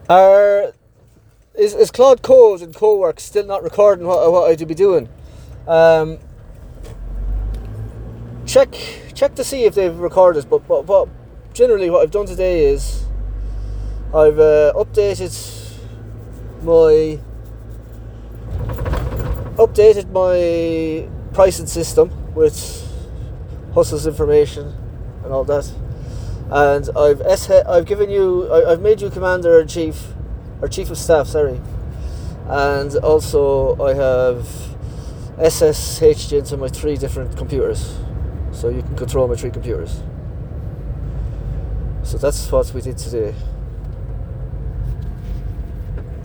Are is Claude Code and CoWork still not recording what I do be doing? Check to see if they've recorded. But generally, what I've done today is I've updated my pricing system with Hustle's information and all that, and I've made you Commander in Chief or Chief of Staff, sorry, and also I have SSH'd into my 3 different computers, so you can control my 3 computers. So that's what we did today.